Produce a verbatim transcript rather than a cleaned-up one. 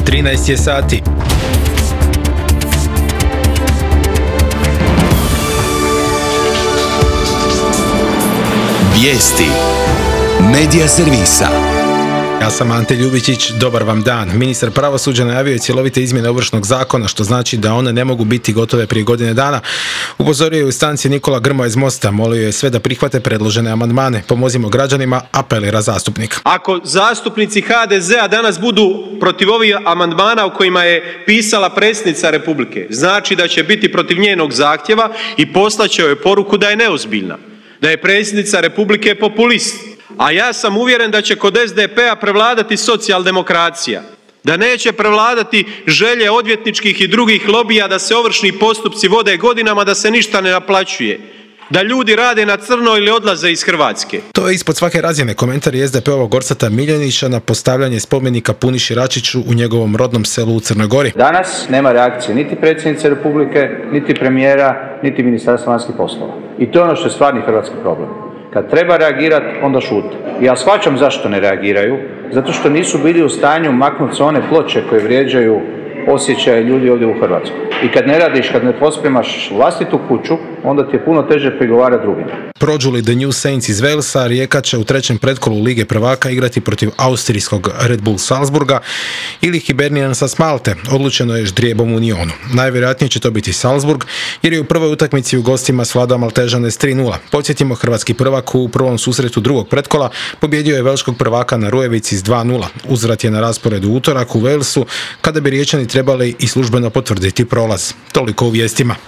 trinaest je sati. Vijesti Medija servisa. Ja sam Ante Ljubičić, dobar vam dan. Ministar pravosuđa najavio je cjelovite izmjene Ovršnog zakona, što znači da one ne mogu biti gotove prije godine dana. Upozorio je u stanci Nikola Grmoja iz Mosta, molio je sve da prihvate predložene amandmane. Pomozimo građanima, apelira zastupnik. Ako zastupnici ha de zea danas budu protiv ovih amandmana u kojima je pisala predsjednica Republike, znači da će biti protiv njenog zahtjeva i poslaće joj poruku da je neozbiljna, da je predsjednica Republike populist. A ja sam uvjeren da će kod es de pe-a prevladati socijaldemokracija, da neće prevladati želje odvjetničkih i drugih lobija da se ovršni postupci vode godinama, da se ništa ne naplaćuje, da ljudi rade na crno ili odlaze iz Hrvatske. To je ispod svake razine komentar es de pe-ovog Orsata Miljenića na postavljanje spomenika Puniši Račiću u njegovom rodnom selu u Crnoj Gori. Danas nema reakcije niti predsjednice Republike, niti premijera, niti Ministarstva vanjskih poslova. I to je ono što je stvarni hrvatski problem. Kad treba reagirati, onda šute. Ja shvaćam zašto ne reagiraju, zato što nisu bili u stanju maknuti se one ploče koje vrijeđaju osjećaje ljudi ovdje u Hrvatskoj. I kad ne radiš, kad ne pospremaš vlastitu kuću, onda ti je puno teže prigovarati drugima. Prođu li The New Saints iz Walesa, Rijeka će u trećem pretkolu Lige prvaka igrati protiv austrijskog Red Bull Salzburga ili Hiberniansa s Malte, odlučeno je ždrijebom u Unionu. Najvjerojatnije će to biti Salzburg, jer je u prvoj utakmici u gostima svladao Maltežane s tri nula. Podsjetimo, hrvatski prvak u prvom susretu drugog pretkola pobjedio je velškog prvaka na Rujevici s dva nula. Uzvrat je na rasporedu utorak u Walesu, kada bi Riječani trebali i službeno potvrditi prolaz. Toliko u vijestima.